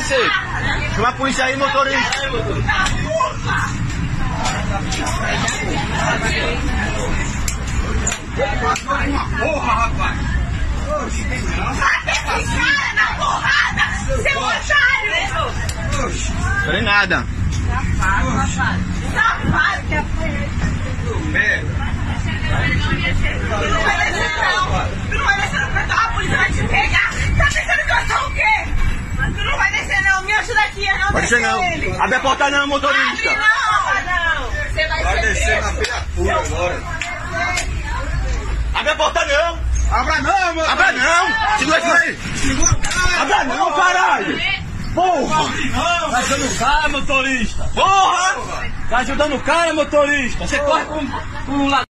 descer. Chama a polícia aí, motorista. Porra, rapaz! Até esse cara na porrada! Seu otário! Falei nada. Safado que apanhei! Merda. Tu não vai descer não! Tu não vai descer não, porque a polícia vai te pegar! Tá pensando que eu sou o quê? Tu não vai descer não, me ajuda aqui, eu não Pode descer ser não. ele! Abre a porta não, motorista. Abre não! Você vai descer na preso! viatura agora. Abre a porta não. Abra não, mano! Abra não. Segura isso aí. Abra não, caralho. Porra. Tá ajudando o cara, motorista! Porra. Tá ajudando o cara, motorista! Você corre com um lado.